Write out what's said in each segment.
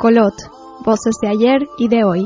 Kolot, voces de ayer y de hoy.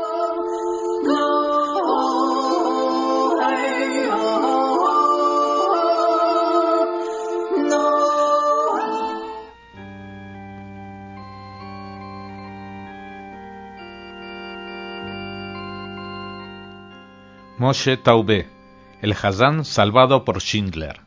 Moshe Taubé, el Hazán salvado por Schindler.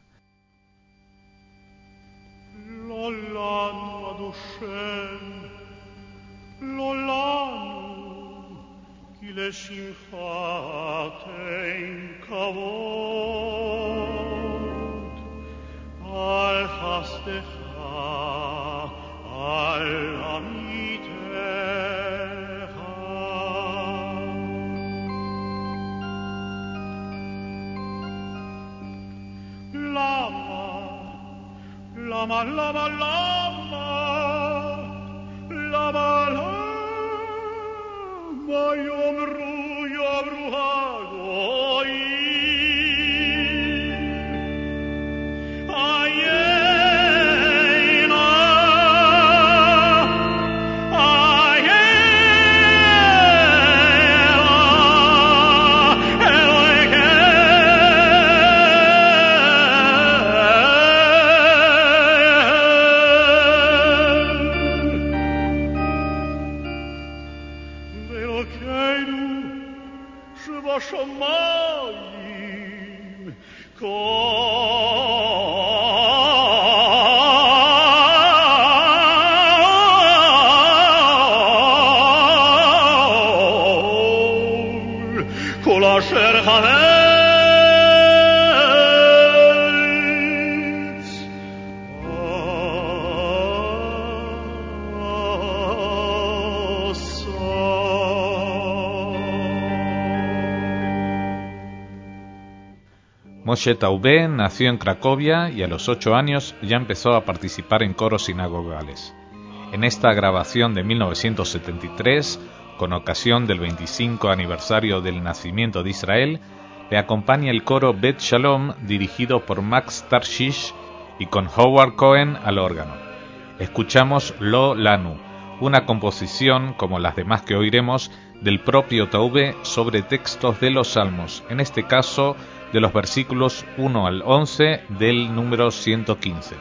Moshe Taubé nació en Cracovia y a los 8 años ya empezó a participar en coros sinagogales. En esta grabación de 1973, con ocasión del 25 aniversario del nacimiento de Israel, le acompaña el coro Bet Shalom, dirigido por Max Tarshish y con Howard Cohen al órgano. Escuchamos Lo Lanu, una composición, como las demás que oiremos, del propio Taubé sobre textos de los Salmos, en este caso de los versículos 1 al 11 del número 115.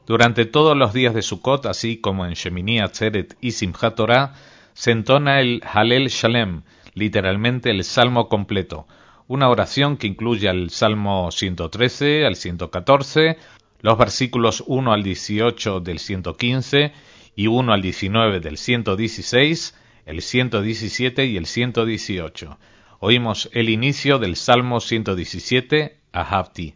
Durante todos los días de Sukkot, así como en Shemini Atzeret y Simchat Torah, se entona el Halel Shalem, literalmente el Salmo completo, una oración que incluye al Salmo 113 al 114, los versículos 1 al 18 del 115 y 1 al 19 del 116, el 117 y el 118. Oímos el inicio del Salmo 117, Ahavti.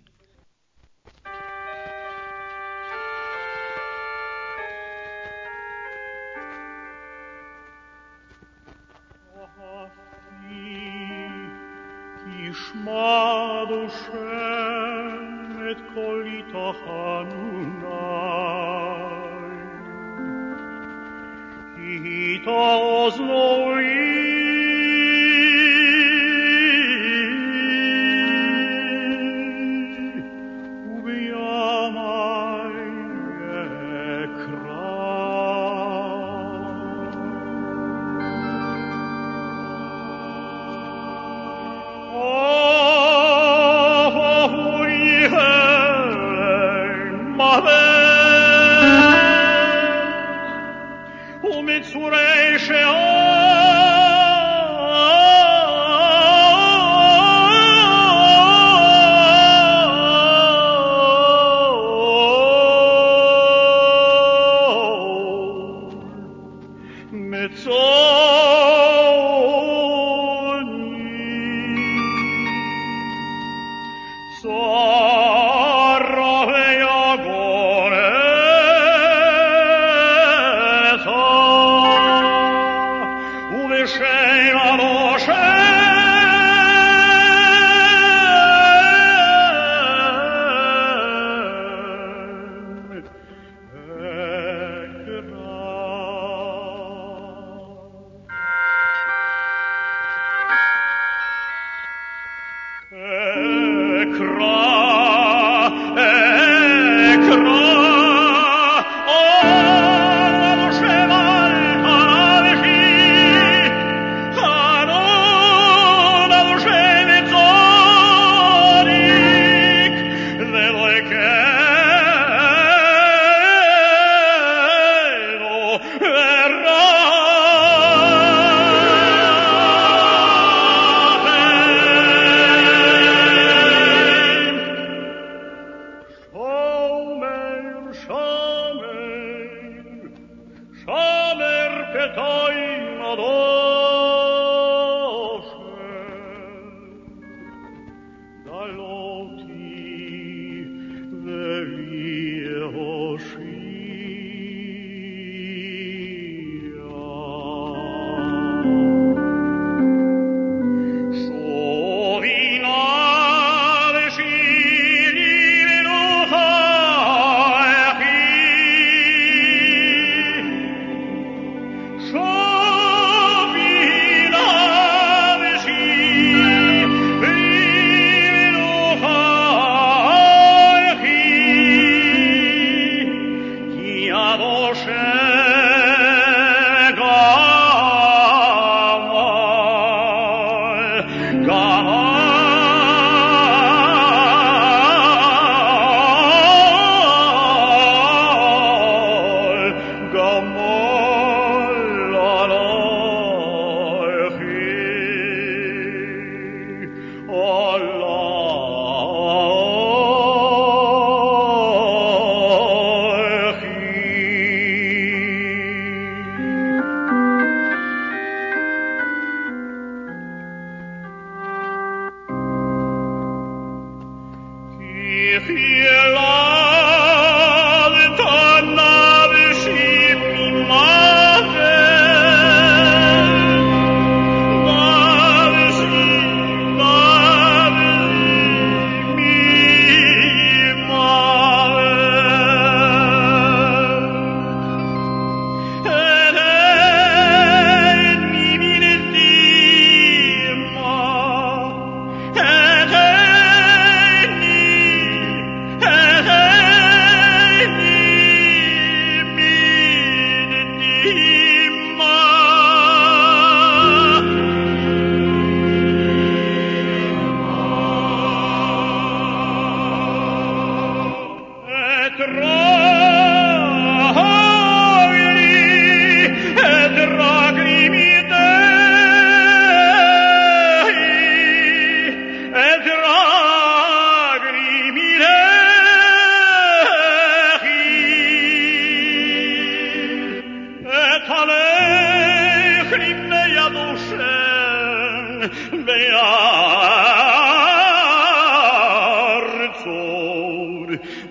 Rock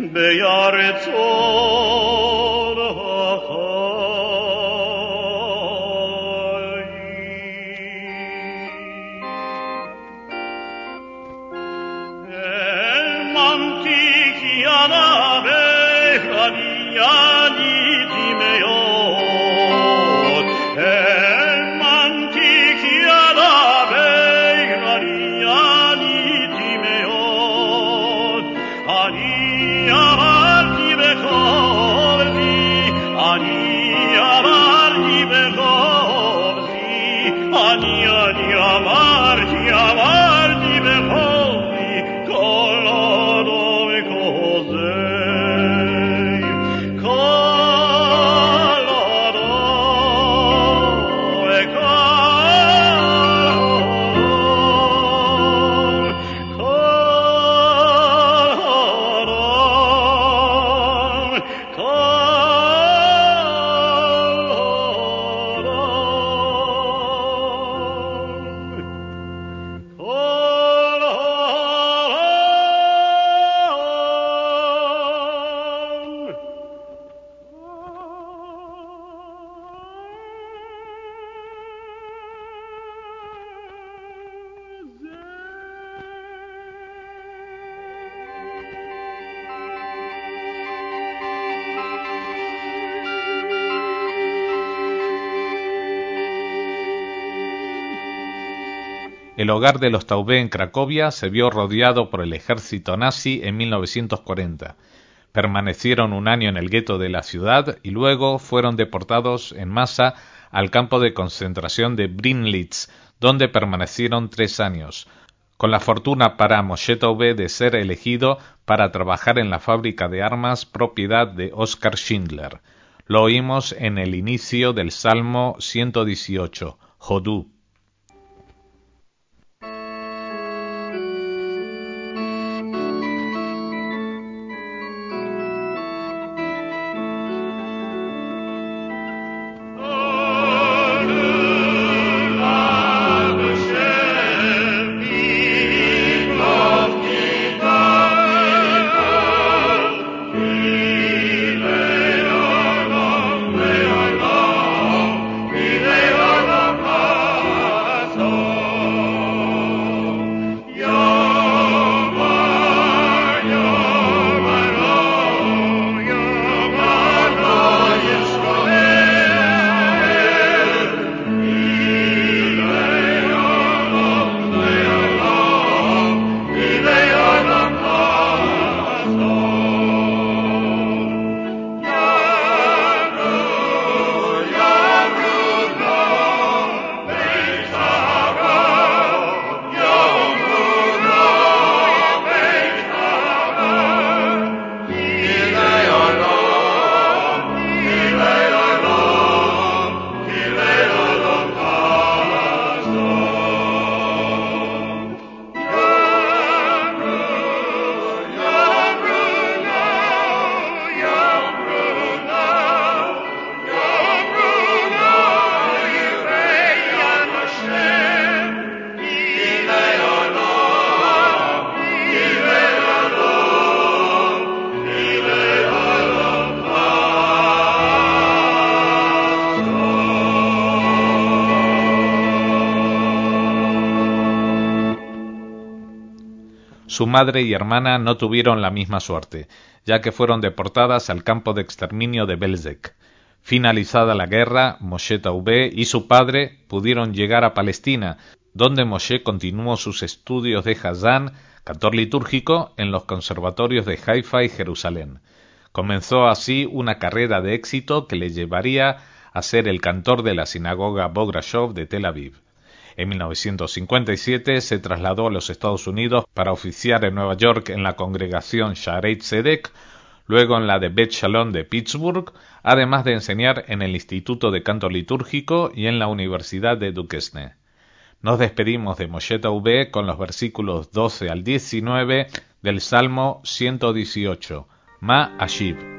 El hogar de los Taubé en Cracovia se vio rodeado por el ejército nazi en 1940. Permanecieron un año en el gueto de la ciudad y luego fueron deportados en masa al campo de concentración de Brinlitz, donde permanecieron 3 años, con la fortuna para Moshe Taubé de ser elegido para trabajar en la fábrica de armas propiedad de Oskar Schindler. Lo oímos en el inicio del Salmo 118, Hodú. Su madre y hermana no tuvieron la misma suerte, ya que fueron deportadas al campo de exterminio de Belzec. Finalizada la guerra, Moshe Taubé y su padre pudieron llegar a Palestina, donde Moshe continuó sus estudios de Hazán, cantor litúrgico, en los conservatorios de Haifa y Jerusalén. Comenzó así una carrera de éxito que le llevaría a ser el cantor de la sinagoga Bograshov de Tel Aviv. En 1957 se trasladó a los Estados Unidos para oficiar en Nueva York en la congregación Shaarei Tzedek, luego en la de Beth Shalom de Pittsburgh, además de enseñar en el Instituto de Canto Litúrgico y en la Universidad de Duquesne. Nos despedimos de Moshe Taubé con los versículos 12 al 19 del Salmo 118, Ma Ashiv.